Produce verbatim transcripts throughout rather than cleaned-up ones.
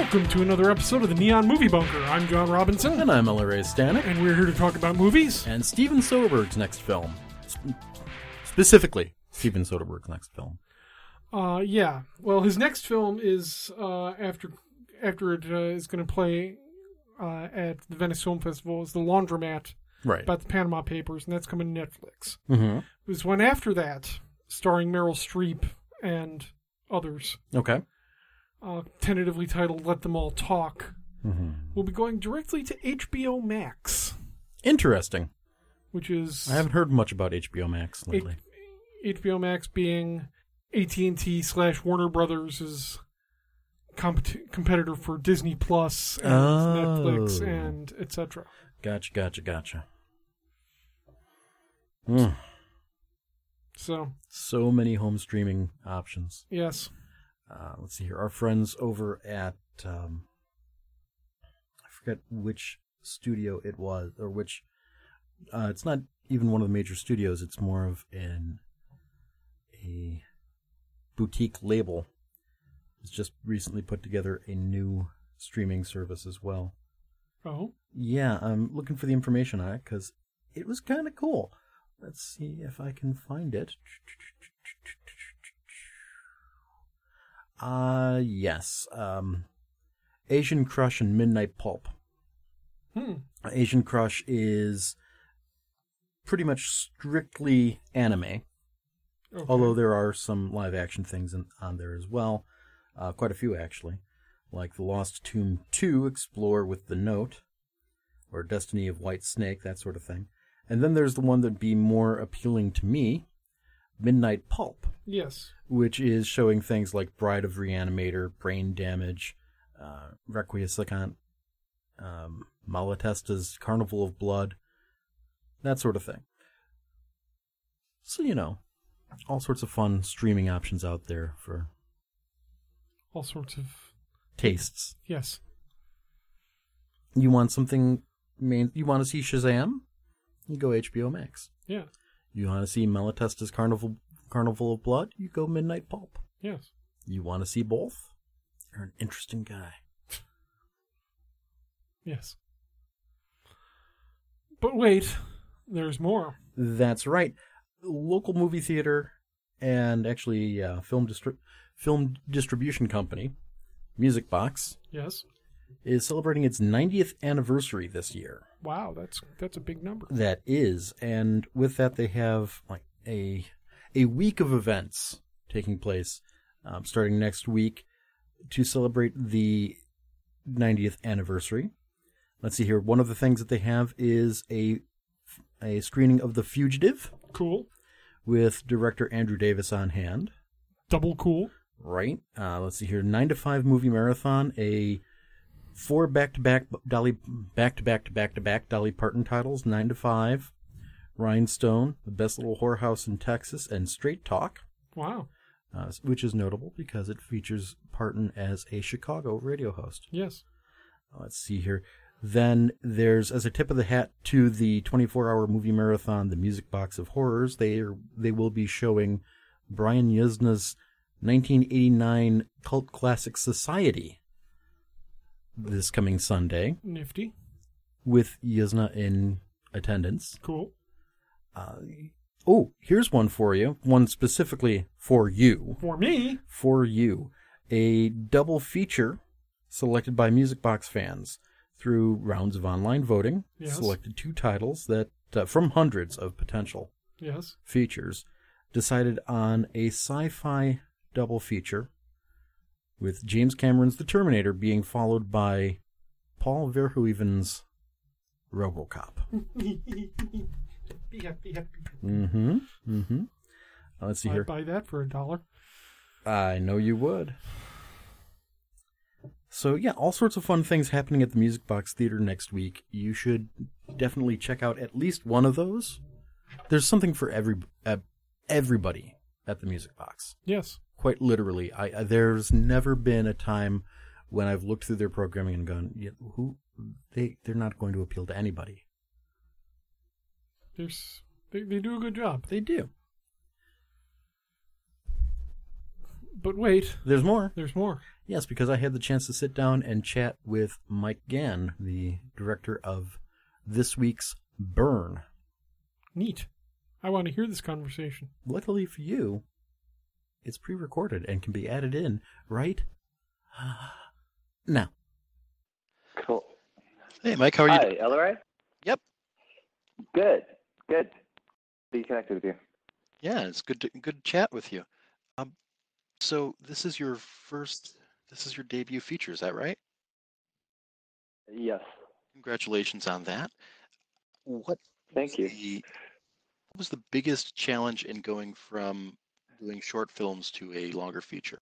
Welcome to another episode of the Neon Movie Bunker. I'm John Robinson. And I'm Ella Ray Stanek. And we're here to talk about movies. And Steven Soderbergh's next film. Sp- specifically, Steven Soderbergh's next film. Uh, yeah. Well, his next film is, uh, after after it uh, is going to play uh, at the Venice Film Festival, is The Laundromat. Right. About the Panama Papers, and that's coming to Netflix. Mm-hmm. There's one after that, starring Meryl Streep and others. Okay. Uh, tentatively titled Let Them All Talk. Mm-hmm. Will be going directly to H B O Max. Interesting. Which is... I haven't heard much about H B O Max lately. H- HBO Max being A T and T slash Warner Brothers' comp- competitor for Disney Plus and oh. Netflix and et cetera. Gotcha, gotcha, gotcha. Mm. So... So many home streaming options. Yes. Uh, let's see here. Our friends over at, um, I forget which studio it was, or which, uh, it's not even one of the major studios. It's more of an, a boutique label. It's just recently put together a new streaming service as well. Oh? Yeah, I'm looking for the information on it because it was kind of cool. Let's see if I can find it. Uh, yes. Um, Asian Crush and Midnight Pulp. Hmm. Asian Crush is pretty much strictly anime. Okay. Although there are some live action things in, on there as well. Uh, quite a few, actually. Like The Lost Tomb two, Explore with the Note. Or Destiny of White Snake, that sort of thing. And then there's the one that'd be more appealing to me. Midnight Pulp. Yes. Which is showing things like Bride of Reanimator, Brain Damage, uh, Requiescant, um, Malatesta's Carnival of Blood, that sort of thing. So, you know, all sorts of fun streaming options out there for... All sorts of... tastes. Yes. You want something... main? You want to see Shazam? You go H B O Max. Yeah. You want to see Malatesta's Carnival Carnival of Blood? You go Midnight Pulp. Yes. You want to see both? You're an interesting guy. Yes. But wait, there's more. That's right. Local movie theater and actually uh, film distri- film distribution company, Music Box. Yes. Is celebrating its ninetieth anniversary this year. Wow, that's that's a big number. That is, and with that they have like a a week of events taking place um, starting next week to celebrate the ninetieth anniversary. Let's see here. One of the things that they have is a a screening of The Fugitive. Cool. With director Andrew Davis on hand. Double cool. Right. Uh, let's see here. Nine to five movie marathon. A Four back-to-back Dolly, back-to-back-to-back-to-back Dolly Parton titles, Nine to Five, Rhinestone, The Best Little Whorehouse in Texas, and Straight Talk. Wow. Uh, which is notable because it features Parton as a Chicago radio host. Yes. Uh, let's see here. Then there's, as a tip of the hat to the twenty-four hour movie marathon, The Music Box of Horrors, they are, they will be showing Brian Yuzna's nineteen eighty-nine cult classic Society this coming Sunday. Nifty. With Yuzna in attendance. Cool. Uh, oh, here's one for you. One specifically for you. For me? For you. A double feature selected by Music Box fans through rounds of online voting. Yes. Selected two titles that, uh, from hundreds of potential yes. features, decided on a sci-fi double feature with James Cameron's The Terminator being followed by Paul Verhoeven's RoboCop. Be happy, happy. Mm-hmm. Mm-hmm. Uh, let's see I'd here. buy that for a dollar. I know you would. So, yeah, all sorts of fun things happening at the Music Box Theater next week. You should definitely check out at least one of those. There's something for every uh, everybody at the Music Box. Yes. Quite literally. I, I there's never been a time when I've looked through their programming and gone, yeah, who they they're not going to appeal to anybody. There's they, they do a good job. They do. But wait, There's more. there's more. Yes, because I had the chance to sit down and chat with Mike Gann, the director of this week's Burn. Neat. I want to hear this conversation. Luckily for you, it's pre-recorded and can be added in right now. Cool. Hey, Mike, how are you Hi, doing? Ellery? Yep. Good, good. Be connected with you. Yeah, it's good to good to chat with you. Um, so this is your first, this is your debut feature, is that right? Yes. Congratulations on that. What Thank was you. the what was the biggest challenge in going from doing short films to a longer feature?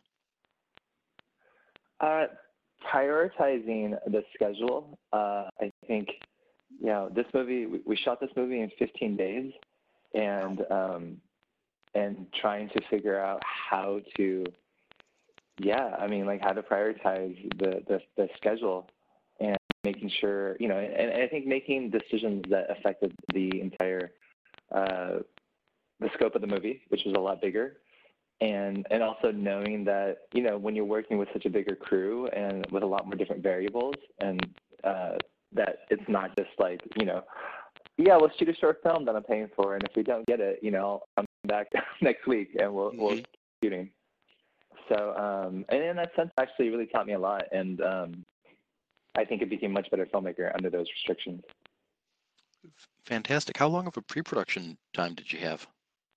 Uh, prioritizing the schedule. Uh, I think, you know, this movie, we, we shot this movie in fifteen days, and um, and trying to figure out how to, yeah, I mean, like how to prioritize the, the, the schedule and making sure, you know, and, and I think making decisions that affected the entire, uh, the scope of the movie, which was a lot bigger. And, and also knowing that, you know, when you're working with such a bigger crew and with a lot more different variables, and uh, that it's not just like, you know, yeah, let's shoot a short film that I'm paying for, and if we don't get it, you know, I'll come back next week and we'll, we'll keep shooting. So, um, and in that sense, actually really taught me a lot, and um, I think it became a much better filmmaker under those restrictions. Fantastic. How long of a pre-production time did you have?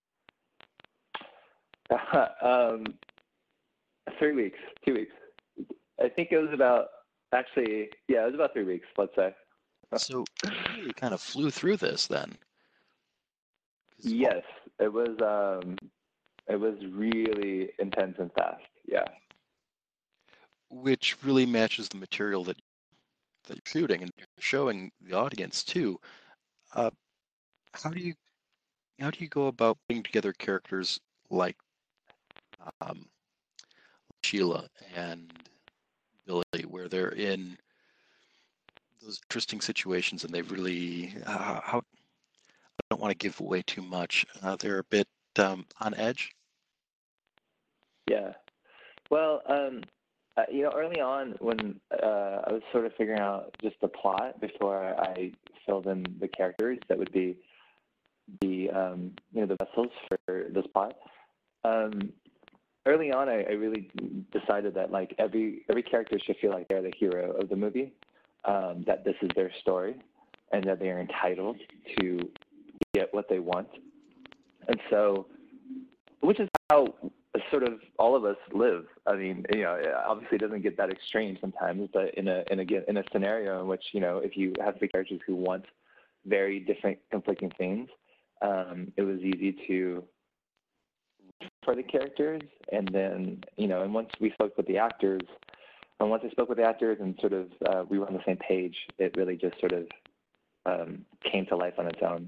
um, three weeks, two weeks. I think it was about, actually, yeah, it was about three weeks, let's say. So you really kind of flew through this then. 'Cause- Yes, it was. Um, it was really intense and fast. Yeah. Which really matches the material that that you're shooting and showing the audience too. Uh, how do you how do you go about putting together characters like um, Sheila and Billy, where they're in those interesting situations and they really uh, how I don't want to give away too much. Uh, they're a bit um, on edge. Yeah. Well, um, uh, you know, early on when uh, I was sort of figuring out just the plot before I filled in the characters that would be the um, you know the vessels for this plot. Um, early on, I, I really decided that like every every character should feel like they're the hero of the movie, um, that this is their story, and that they are entitled to get what they want. And so, which is how sort of all of us live. I mean, you know, obviously it doesn't get that extreme sometimes, but in a in a in a scenario in which, you know, if you have three characters who want very different conflicting things, um, it was easy to for the characters, and then, you know, and once we spoke with the actors, and once I spoke with the actors and sort of uh, we were on the same page, it really just sort of um, came to life on its own.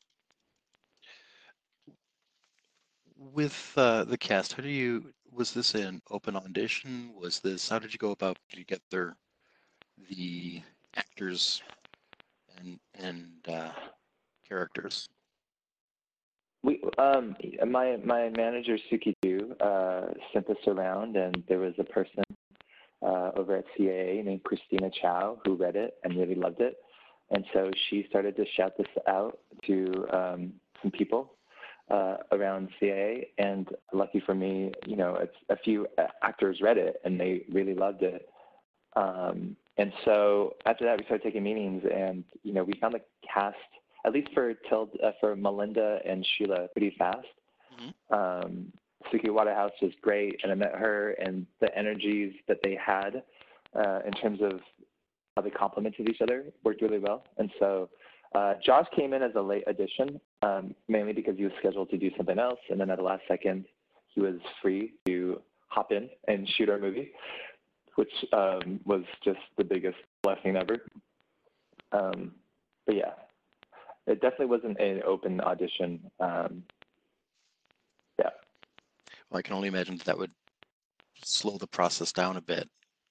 With uh, the cast, how do you was this an open audition? Was this how did you go about putting together the actors and and uh, characters? We, um, my my manager Suki Ju uh, sent us around, and there was a person uh, over at C A A named Christina Chow who read it and really loved it, and so she started to shout this out to um, some people uh, around C A A. And lucky for me, you know, it's a few actors read it and they really loved it. Um, and so after that, we started taking meetings, and you know, we found the cast, at least for Tild, uh, for Melinda and Sheila, pretty fast. Mm-hmm. Um, Suki Waterhouse was great, and I met her, and the energies that they had uh, in terms of how they complemented each other worked really well. And so uh, Josh came in as a late addition, um, mainly because he was scheduled to do something else, and then at the last second, he was free to hop in and shoot our movie, which um, was just the biggest blessing ever. Um, but yeah, it definitely wasn't an open audition. Um, yeah. Well, I can only imagine that would slow the process down a bit.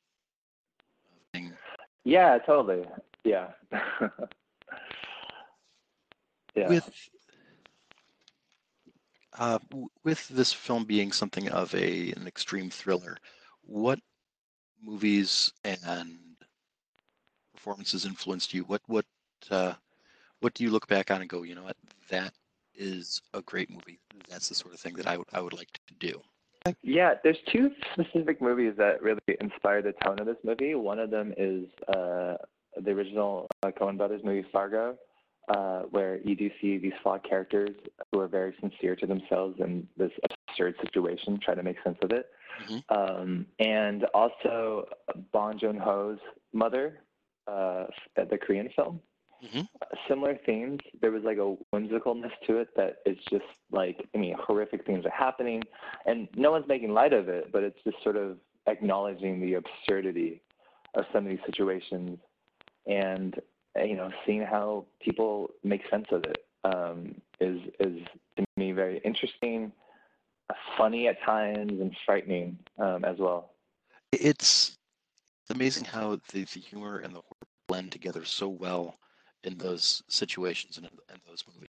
Yeah, totally. Yeah. yeah. With Uh, w- with this film being something of a an extreme thriller, what movies and performances influenced you? What what uh, what do you look back on and go, you know what, that is a great movie. That's the sort of thing that I would I would like to do. Yeah, there's two specific movies that really inspired the tone of this movie. One of them is uh, the original uh, Coen Brothers movie Fargo, uh, where you do see these flawed characters who are very sincere to themselves in this absurd situation, try to make sense of it. Mm-hmm. Um, and also Bong Joon-ho's Mother, uh, the Korean film. Mm-hmm. Similar themes. There was like a whimsicalness to it that is just like, I mean, horrific things are happening and no one's making light of it, but it's just sort of acknowledging the absurdity of some of these situations and, you know, seeing how people make sense of it um, is, is to me very interesting, funny at times, and frightening um, as well. It's amazing how the, the humor and the horror blend together so well in those situations and in, in those movies.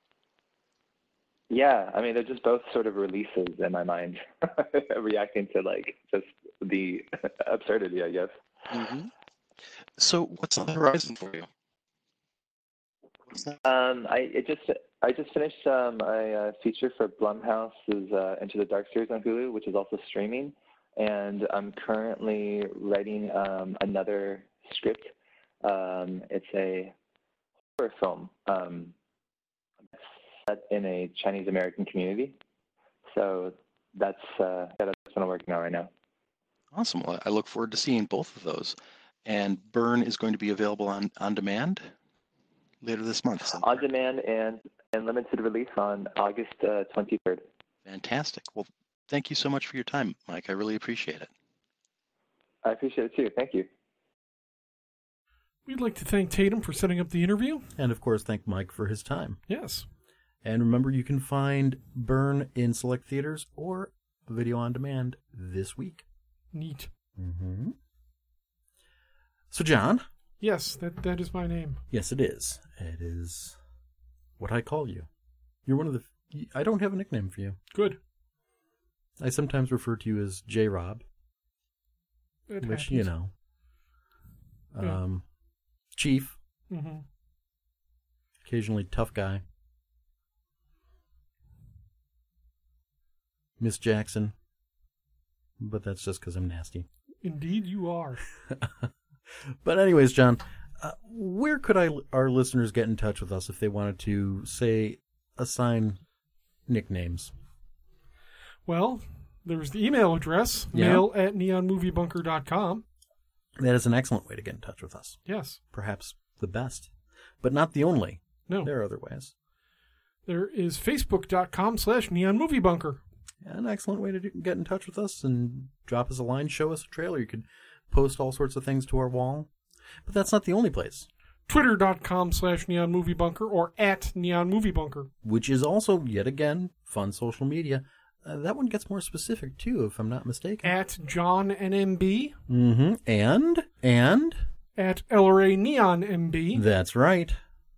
Yeah, I mean, they're just both sort of releases in my mind, reacting to like just the absurdity, I guess. Mm-hmm. So, what's on the horizon for you? Um, I it just I just finished um, a, uh feature for Blumhouse's uh, Into the Dark series on Hulu, which is also streaming, and I'm currently writing um, another script. Um, it's a horror film um, set in a Chinese American community. So that's uh, that's what I'm working on right now. Awesome. Well, I look forward to seeing both of those. And Burn is going to be available on, on demand later this month. So. On demand and, and limited release on August uh, twenty-third. Fantastic. Well, thank you so much for your time, Mike. I really appreciate it. I appreciate it too. Thank you. We'd like to thank Tatum for setting up the interview. And, of course, thank Mike for his time. Yes. And remember, you can find Burn in select theaters or video on demand this week. Neat. Mm-hmm. So, John? Yes, that that is my name. Yes, it is. It is what I call you. You're one of the... I don't have a nickname for you. Good. I sometimes refer to you as J-Rob, It which, happens. you know... Yeah. Um, Chief. Mm-hmm. Occasionally tough guy. Miss Jackson. But that's just because I'm nasty. Indeed, you are. But anyways, John, uh, where could I, our listeners get in touch with us if they wanted to, say, assign nicknames? Well, there's the email address, Yeah. mail at neon movie bunker dot com. That is an excellent way to get in touch with us. Yes. Perhaps the best, but not the only. No. There are other ways. There is facebook.com slash neonmoviebunker. An excellent way to do, get in touch with us and drop us a line, show us a trailer. You could post all sorts of things to our wall. But that's not the only place. Twitter.com slash neonmoviebunker or at neonmoviebunker. Which is also, yet again, fun social media. Uh, that one gets more specific, too, if I'm not mistaken. At John N M B. Mm-hmm. And? And? At L R A Neon M B. That's right.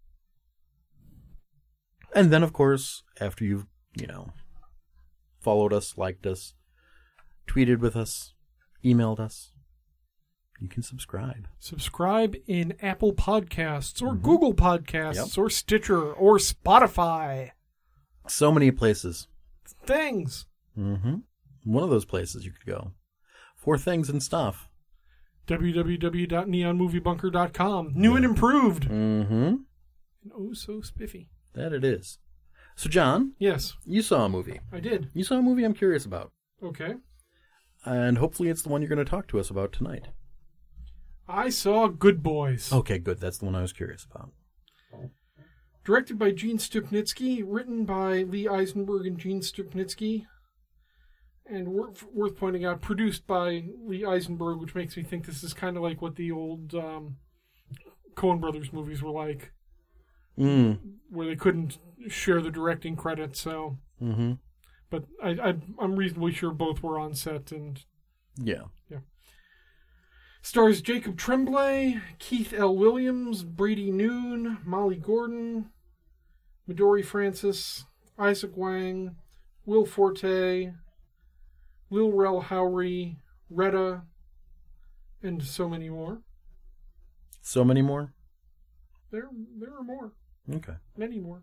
And then, of course, after you've, you know, followed us, liked us, tweeted with us, emailed us, you can subscribe. Subscribe in Apple Podcasts or Mm-hmm. Google Podcasts Yep. or Stitcher or Spotify. So many places. Things. Mm-hmm. One of those places you could go for things and stuff. w w w dot neon movie bunker dot com. New and improved. Mm-hmm. And oh, so spiffy. That it is. So, John, Yes, you saw a movie. I did. You saw a movie I'm curious about. Okay. And hopefully it's the one you're going to talk to us about tonight. I saw Good Boys. Okay, good. That's the one I was curious about. Directed by Gene Stupnitsky, written by Lee Eisenberg and Gene Stupnitsky, and worth, worth pointing out, produced by Lee Eisenberg, which makes me think this is kind of like what the old um, Coen Brothers movies were like, Mm. where they couldn't share the directing credit. So, Mm-hmm. but I, I, I'm reasonably sure both were on set. And Yeah. stars Jacob Tremblay, Keith L. Williams, Brady Noon, Molly Gordon, Midori Francis, Isaac Wang, Will Forte, Lil Rel Howery, Retta, and so many more. So many more? There, there are more. Okay. Many more.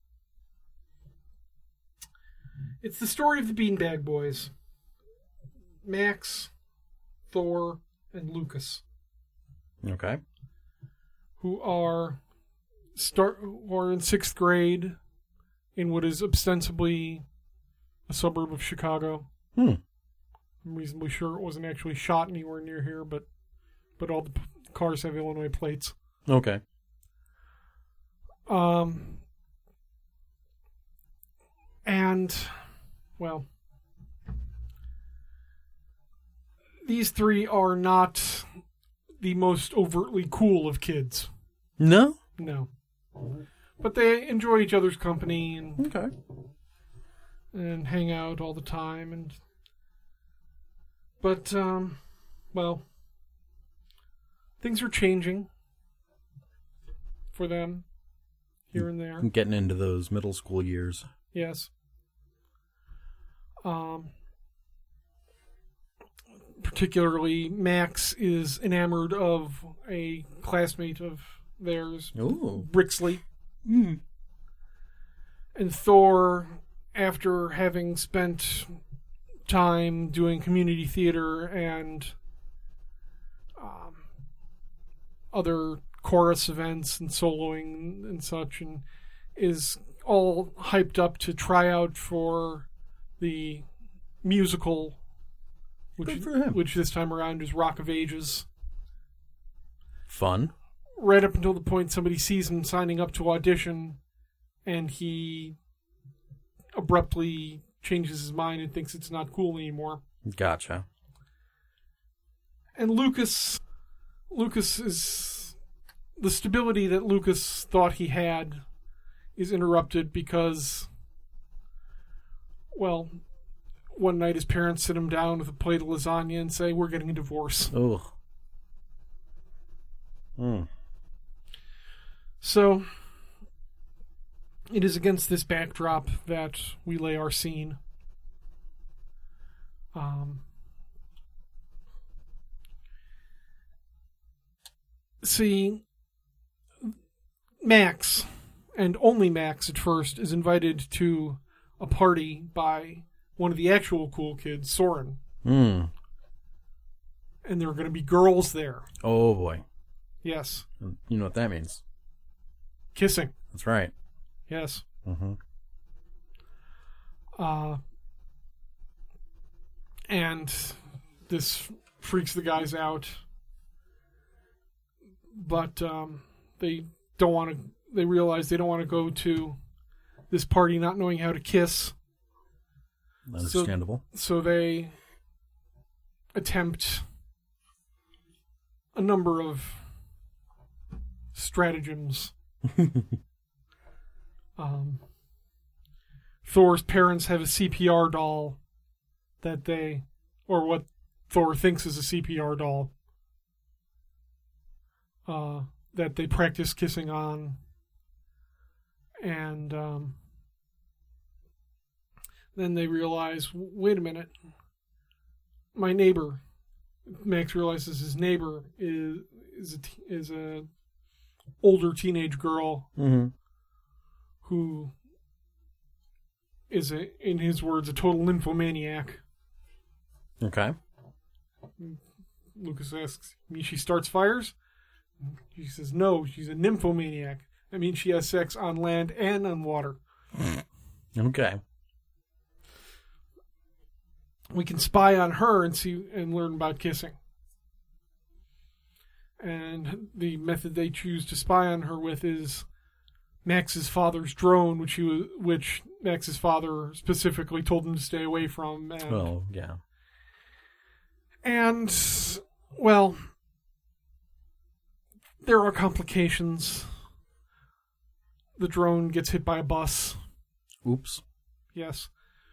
It's the story of the Beanbag Boys. Max, Thor, and Lucas. Okay. Who are start who are in sixth grade in what is ostensibly a suburb of Chicago. Hmm. I'm reasonably sure it wasn't actually shot anywhere near here, but but all the p- cars have Illinois plates. Okay. Um, and, well, these three are not the most overtly cool of kids. No? No. But they enjoy each other's company and Okay. and hang out all the time. And But, um, well, things are changing for them here and there. I'm getting into those middle school years. Yes. Um, particularly, Max is enamored of a classmate of theirs, Ooh. Brixley. Mm. And Thor, after having spent time doing community theater and um, other chorus events and soloing and such, and is all hyped up to try out for the musical, which, Good for him. which this time around is Rock of Ages. Fun. Right up until the point somebody sees him signing up to audition, and he abruptly changes his mind and thinks it's not cool anymore. Gotcha. And Lucas, Lucas is... The stability that Lucas thought he had is interrupted because, well, one night his parents sit him down with a plate of lasagna and say, "We're getting a divorce." Ugh. Hmm. So, it is against this backdrop that we lay our scene. Um, see, Max, and only Max at first, is invited to a party by one of the actual cool kids, Soren. Hmm. And there are going to be girls there. Oh, boy. Yes. You know what that means. Kissing. That's right. Yes. Mm-hmm. Uh, and this freaks the guys out. But um, they don't want to, they realize they don't want to go to this party not knowing how to kiss. Understandable. So, so they attempt a number of stratagems. um, Thor's parents have a C P R doll that they, or what Thor thinks is a C P R doll, uh, that they practice kissing on. And um, then they realize, wait a minute, my neighbor, Max realizes his neighbor is is a, is a older teenage girl Mm-hmm. who is, a, in his words, a total nymphomaniac. Okay. Lucas asks, "You mean she starts fires?" She says, "No, she's a nymphomaniac. That means she has sex on land and on water." Okay. We can spy on her and see and learn about kissing. And the method they choose to spy on her with is Max's father's drone, which he was, which Max's father specifically told him to stay away from. And, Well, yeah. and well, there are complications. The drone gets hit by a bus. Oops. Yes.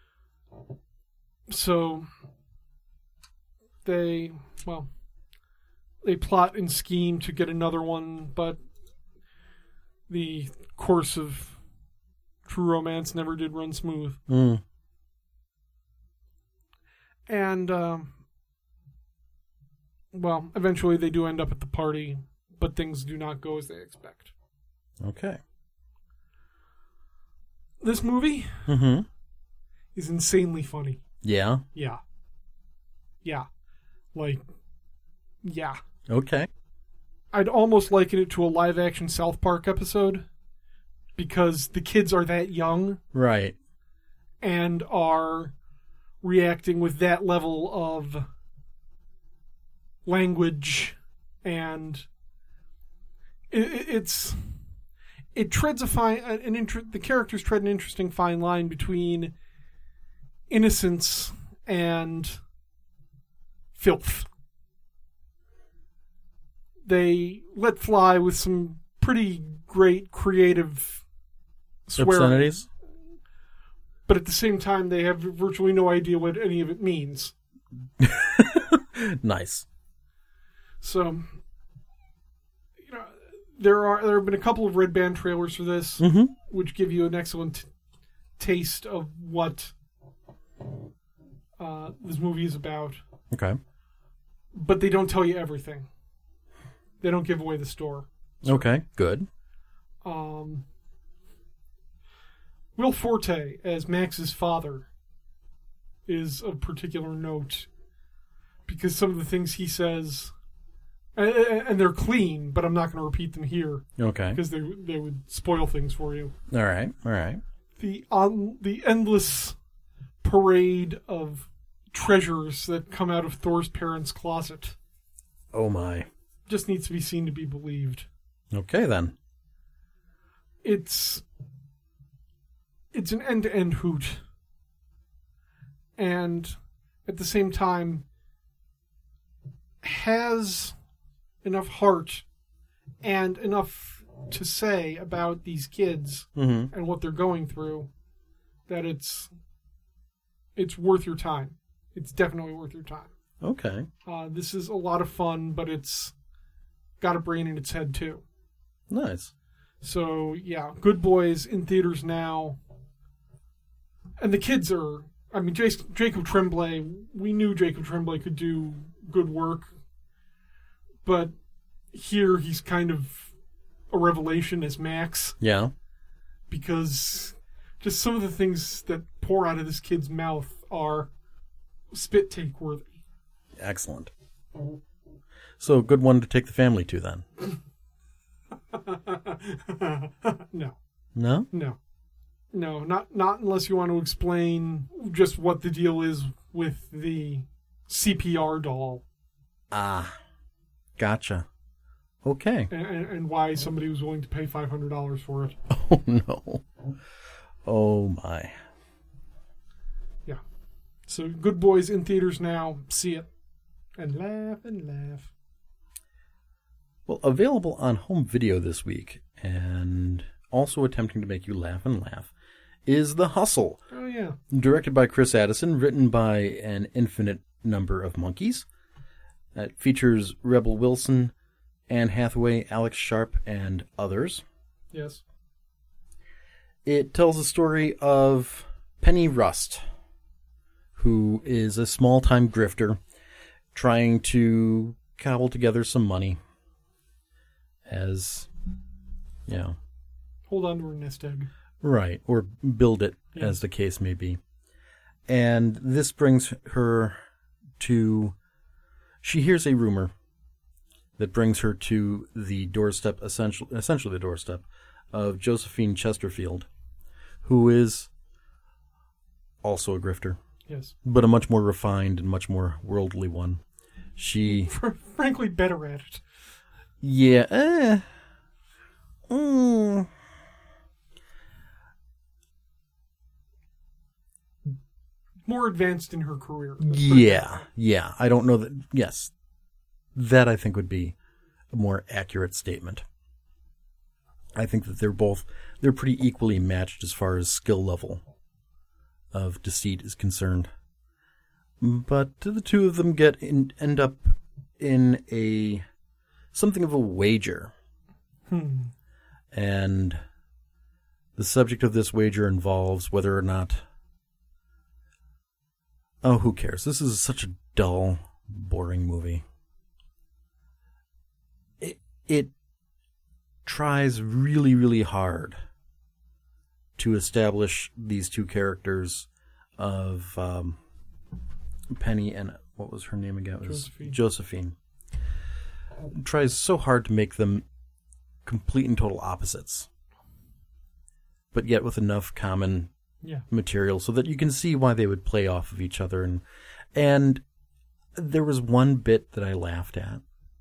So they, well, they plot and scheme to get another one, but the course of true romance never did run smooth. Mm. And, um, well, eventually they do end up at the party, but things do not go as they expect. Okay. This movie Mm-hmm. is insanely funny. Yeah. Yeah. Yeah. Like, yeah. Okay. I'd almost liken it to a live-action South Park episode because the kids are that young Right. and are reacting with that level of language, and it, it, it's it treads a fine an inter, the characters tread an interesting fine line between innocence and filth. They let fly with some pretty great creative swearing, Obscenities? but at the same time they have virtually no idea what any of it means. Nice. So, you know, there are there have been a couple of red band trailers for this, Mm-hmm. which give you an excellent t- taste of what uh, this movie is about. Okay. But they don't tell you everything. They don't give away the store. Okay. Good. Um, Will Forte as Max's father is of particular note because some of the things he says, and, and they're clean, but I'm not going to repeat them here Okay. because they they would spoil things for you. All right. All right. The on the endless parade of treasures that come out of Thor's parents' closet Oh my. just needs to be seen to be believed. Okay then. It's it's an end-to-end hoot, and at the same time has enough heart and enough to say about these kids Mm-hmm. and what they're going through that it's it's worth your time. It's definitely worth your time. Okay. Uh, this is a lot of fun, but it's got a brain in its head too. Nice. So, yeah, Good Boys in theaters now. And the kids are... I mean, J- Jacob Tremblay, we knew Jacob Tremblay could do good work. But here he's kind of a revelation as Max. Yeah. Because just some of the things that pour out of this kid's mouth are spit take worthy. Excellent. So, good one to take the family to then. No. No? No. No, not not unless you want to explain just what the deal is with the C P R doll Ah. Gotcha. Okay. and, and why somebody was willing to pay five hundred dollars for it. Oh no. Oh my. Yeah. So, Good Boys in theaters now. See it. And laugh and laugh. Well, available on home video this week, and also attempting to make you laugh and laugh, is The Hustle. Oh, yeah. Directed by Chris Addison, written by an infinite number of monkeys. It features Rebel Wilson, Anne Hathaway, Alex Sharp, and others. Yes. It tells the story of Penny Rust, who is a small-time grifter trying to cobble together some money as, you know... Hold on to her nest egg. Right, or build it, Yeah. as the case may be. And this brings her to... She hears a rumor that brings her to the doorstep, essentially, essentially the doorstep, of Josephine Chesterfield, who is also a grifter, Yes. but a much more refined and much more worldly one. She... Frankly, better at it. Yeah, eh... Mm, More advanced in her career. Yeah, yeah. I don't know that. Yes, that I think would be a more accurate statement. I think that they're both they're pretty equally matched as far as skill level of deceit is concerned. But the two of them get in, end up in a something of a wager, Hmm. and the subject of this wager involves whether or not Oh, who cares? This is such a dull, boring movie. It it tries really, really hard to establish these two characters of um, Penny and what was her name again? It was Josephine. Josephine. It tries so hard to make them complete and total opposites, but yet with enough common yeah. material so that you can see why they would play off of each other. And and there was one bit that I laughed at,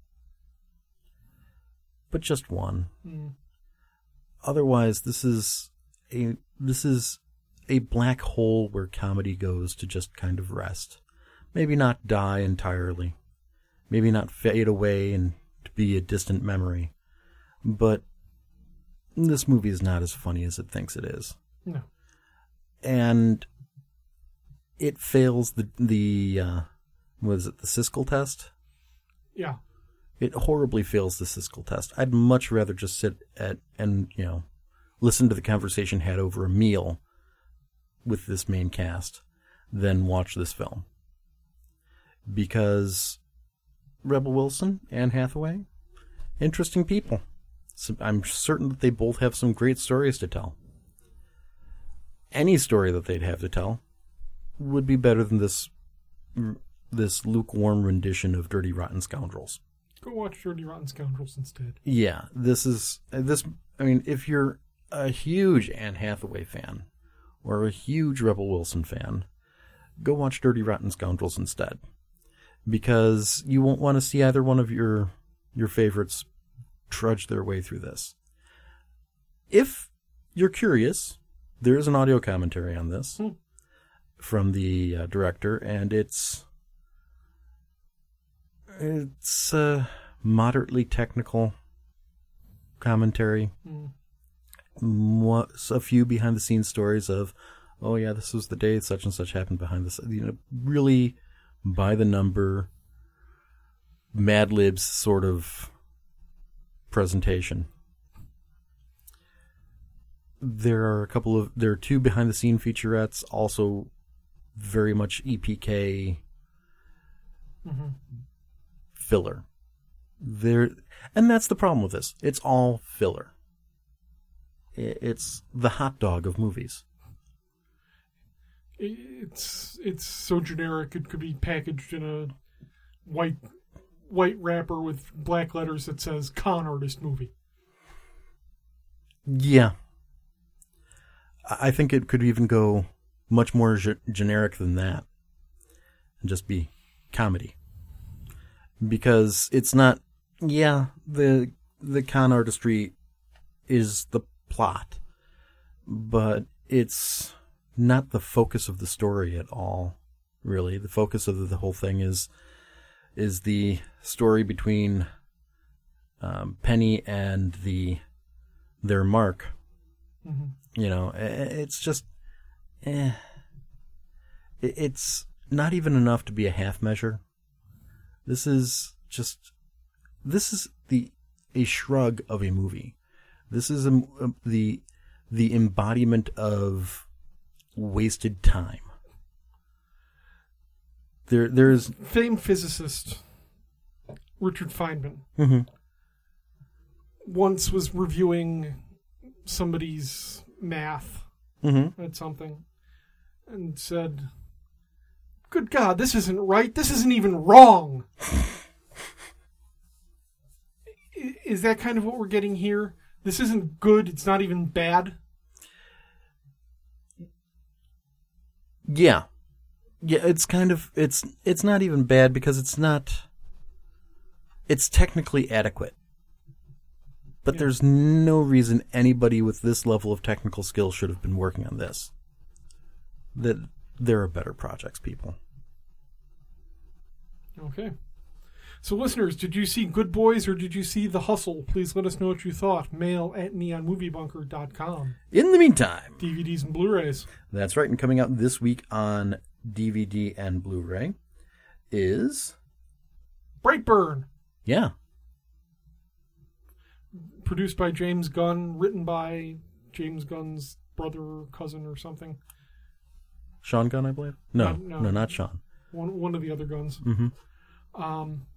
but just one. Mm. Otherwise, this is a this is a black hole where comedy goes to just kind of rest. Maybe not die entirely. Maybe not fade away and to be a distant memory. But this movie is not as funny as it thinks it is. No. And it fails the, the uh, what is it, the Siskel test? Yeah. It horribly fails the Siskel test. I'd much rather just sit at and, you know, listen to the conversation had over a meal with this main cast than watch this film. Because Rebel Wilson, Anne Hathaway, interesting people. So I'm certain that they both have some great stories to tell. Any story that they'd have to tell would be better than this this lukewarm rendition of Dirty Rotten Scoundrels. Go watch Dirty Rotten Scoundrels instead. Yeah, this is this. I mean, if you're a huge Anne Hathaway fan or a huge Rebel Wilson fan, go watch Dirty Rotten Scoundrels instead, because you won't want to see either one of your your favorites trudge their way through this. If you're curious, there is an audio commentary on this hmm. from the uh, director, and it's it's a moderately technical commentary. Mm. A few behind the scenes stories of, oh yeah, this was the day such and such happened behind this. You know, really by the number, Mad Libs sort of presentation. There are a couple of there are two behind the scene featurettes, also very much E P K mm-hmm. filler. There, and that's the problem with this. It's all filler. It's the hot dog of movies. It's it's so generic it could be packaged in a white white wrapper with black letters that says con artist movie. Yeah. I think it could even go much more ge- generic than that and just be comedy. Because it's not, yeah, the the con artistry is the plot, but it's not the focus of the story at all, really. The focus of the whole thing is is the story between um, Penny and the their Mark. Mm-hmm. You know, it's just, eh. It's not even enough to be a half measure. This is just, this is the a shrug of a movie. This is a, a, the the embodiment of wasted time. There, there's famed physicist Richard Feynman mm-hmm. once was reviewing somebody's math mm-hmm. at something and said, "Good God, this isn't right. This isn't even wrong." Is that kind of what we're getting here? This isn't good. It's not even bad. Yeah. Yeah, it's kind of, it's it's not even bad because it's not, it's technically adequate. But yeah. There's no reason anybody with this level of technical skill should have been working on this. That there are better projects, people. Okay. So listeners, did you see Good Boys or did you see The Hustle? Please let us know what you thought. Mail at neon movie bunker dot com. In the meantime, D V Ds and Blu-rays. That's right, and coming out this week on D V D and Blu-ray is Brightburn. Yeah. Produced by James Gunn, written by James Gunn's brother or cousin or something. Sean Gunn, I believe. No, No, no. no, not Sean. One one of the other guns. Mm-hmm. Um,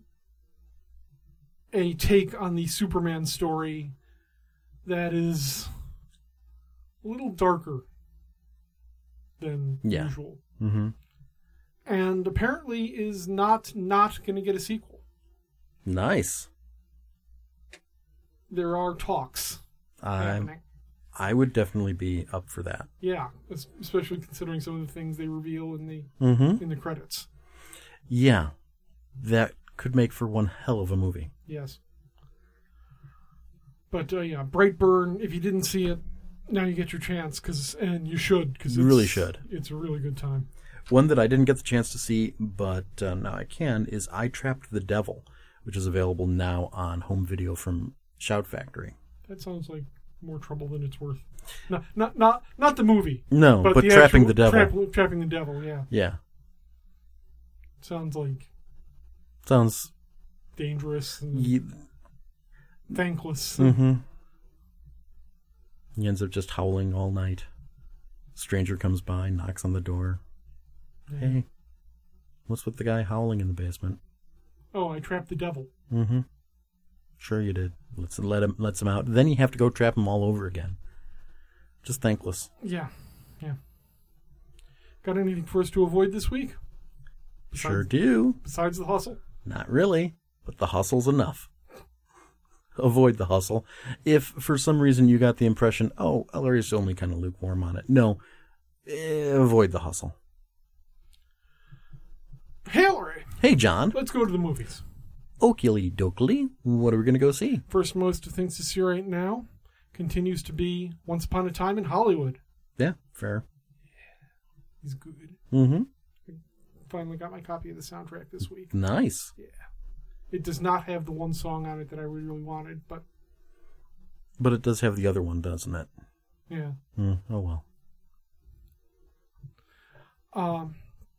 a take on the Superman story that is a little darker than Yeah. usual. Mm-hmm. And apparently is not not going to get a sequel. Nice. There are talks I happening. I would definitely be up for that. Yeah, es- especially considering some of the things they reveal in the Mm-hmm. in the credits. Yeah, that could make for one hell of a movie. Yes. But uh, yeah, Brightburn. If you didn't see it, now you get your chance, cause and you should, because You really should. It's a really good time. One that I didn't get the chance to see, but uh, now I can, is I Trapped the Devil, which is available now on home video from Shout Factory. That sounds like more trouble than it's worth. Not not not not the movie. No, but, But, the Trapping actual- the Devil. Trapp- trapping the devil. Yeah, Yeah, sounds like sounds. dangerous and Ye- thankless. mm-hmm. He ends up just howling all night. Stranger comes by, knocks on the door. Yeah. Hey, what's with the guy howling in the basement? Oh, I trapped the devil. Mm-hmm. Sure you did. Let's let him lets him out. Then you have to go trap him all over again. Just thankless. Yeah, yeah. Got anything for us to avoid this week? Sure do. Besides the hustle? Not really, but the hustle's enough. Avoid the hustle. If for some reason you got the impression, oh, Larry's only kind of lukewarm on it. No, eh, avoid the hustle. Hillary! Hey, John. Let's go to the movies. Oakley dokley. What are we going to go see? First most of things to see right now continues to be Once Upon a Time in Hollywood. Yeah, fair. He's good. Mm-hmm. Finally got my copy of the soundtrack this week. Nice. Yeah. It does not have the one song on it that I really wanted, but But it does have the other one, doesn't it? yeah. Mm, oh, well. Um,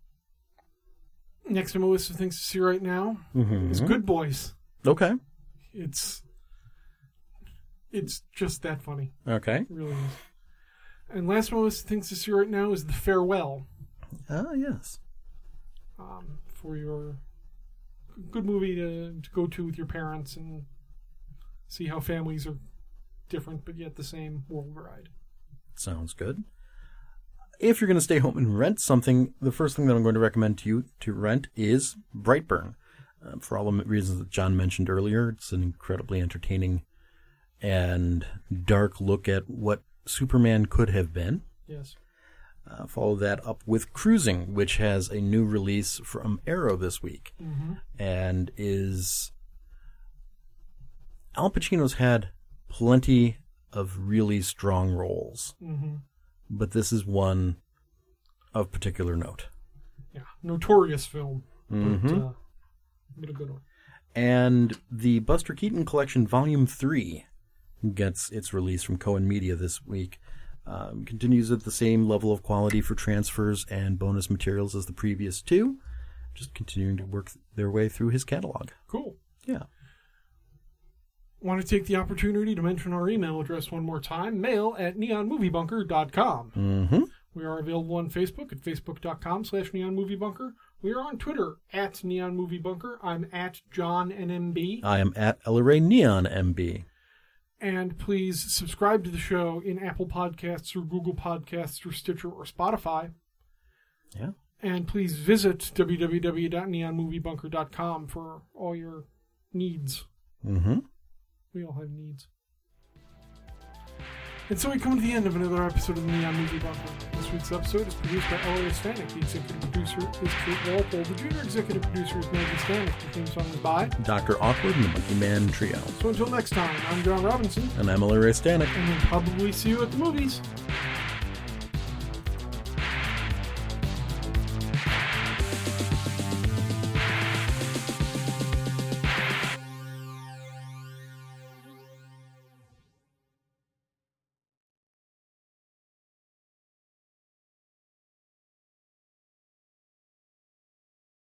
next on my list of things to see right now Mm-hmm. is Good Boys. Okay. It's it's just that funny. Okay. It really is. And last on my list of things to see right now is The Farewell. Ah, yes. Um, for your good movie to, to go to with your parents and see how families are different but yet the same worldwide. Sounds good. If you're going to stay home and rent something, the first thing that I'm going to recommend to you to rent is Brightburn. Uh, for all the reasons that John mentioned earlier, it's an incredibly entertaining and dark look at what Superman could have been. Yes. Uh, follow that up with Cruising, which has a new release from Arrow this week, Mm-hmm. and is... Al Pacino's had plenty of really strong roles, Mm-hmm. but this is one of particular note. Yeah. Notorious film, Mm-hmm. but, uh, but a good one. And the Buster Keaton Collection Volume three gets its release from Cohen Media this week. Um, continues at the same level of quality for transfers and bonus materials as the previous two, just continuing to work their way through his catalog. Cool. Yeah. Want to take the opportunity to mention our email address one more time, mail at neon movie bunker dot com. Mm-hmm. We are available on Facebook at facebook.com slash neonmoviebunker. We are on Twitter at neonmoviebunker. I'm at John N M B. I am at Elleray Neon M B. And please subscribe to the show in Apple Podcasts or Google Podcasts or Stitcher or Spotify. Yeah. And please visit w w w dot neon movie bunker dot com for all your needs. Mm-hmm. We all have needs. And so we come to the end of another episode of the Neon Movie Bunker. This week's episode is produced by Elliot Stanek. The executive producer is Kate Walpole. The junior executive producer is Maggie Stanek. The theme song is by Doctor Awkward and the Monkey Man Trio. So until next time, I'm John Robinson. And I'm Elleray Stanek. And we'll probably see you at the movies.